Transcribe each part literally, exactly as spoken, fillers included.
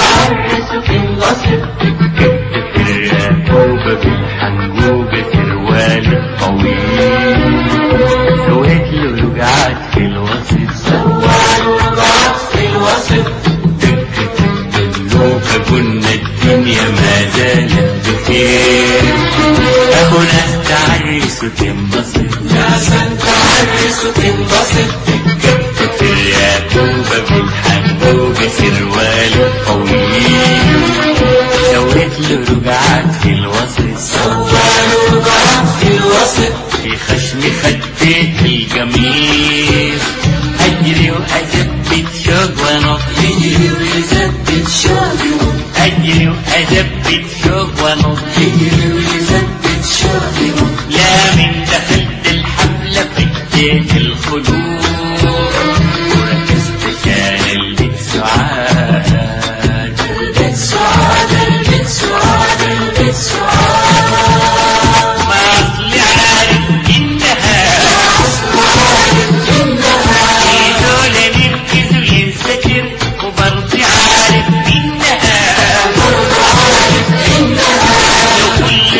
عرسه في الغصب، في الرقوبة بالحنجوبة سروال طويل، سويت له رجعت في الوسط، سواله رجعت في الوسط، دقت الدلوكة قلنا الدنيا ما زالت بخير، اهو ناس تعرسوا تنبسط، ناس تعرسوا تنبسط، في الرقوبة بالحنجوبة سروال طويل، سويت له رجعت في الوسط، سواله رجعت في الوسط، في خشم خديت الجميل، اجري واثبت شوق ونط، يجري ويثبت شوقه، اجري واثبت شوق ونط، يجري ويثبت شوقه، لا من دخلت الحفلة فديت الخدود، وركزت كان البيت سعاد، البيت سعاد، البيت سعاد، البيت سعاد، ما اصلي عارف انها أصل عارف إنها في دول نركز وينسكر، وبرضي عارف انها برضه عارف إنها لو كل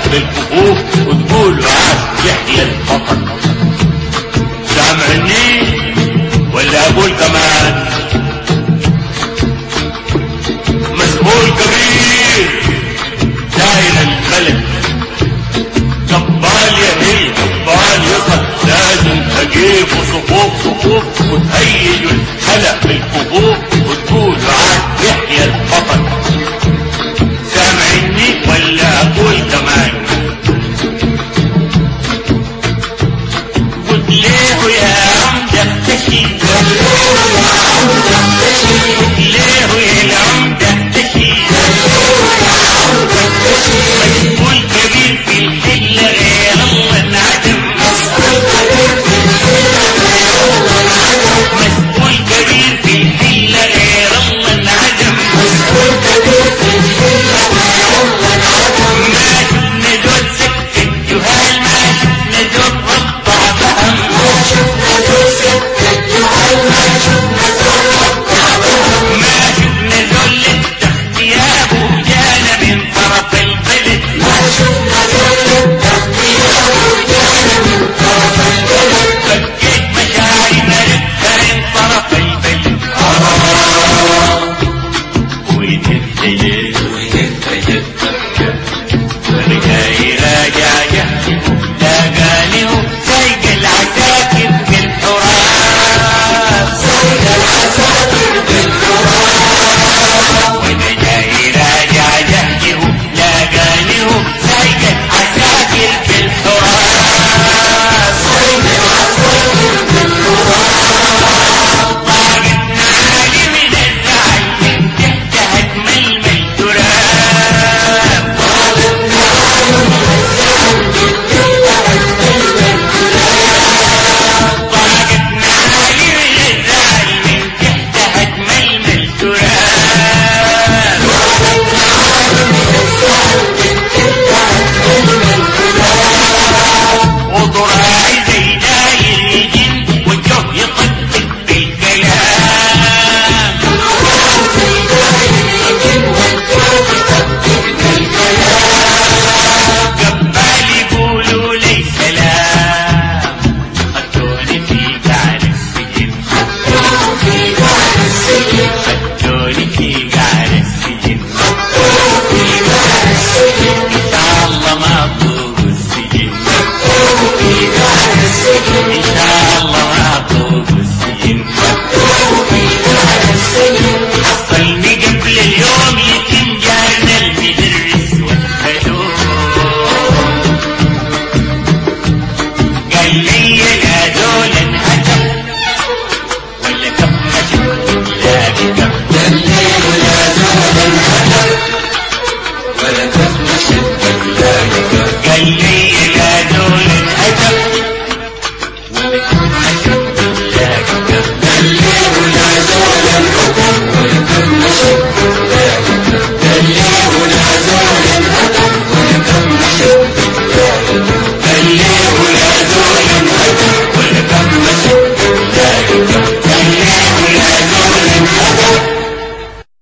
بالكفوف وتقولوا عاش يحيى البطل. سامعني ولا اقول كمان؟ مسؤول كبير داير الملك، جبال يا هي جبال يصل، لازم تجيبوا صفوف صفوف وتهيجوا الخلق بالكفوف وتقولوا عاش يحيى البطل. سامعني ولا اقول كمان؟ قلت ليه يا عم دفتشي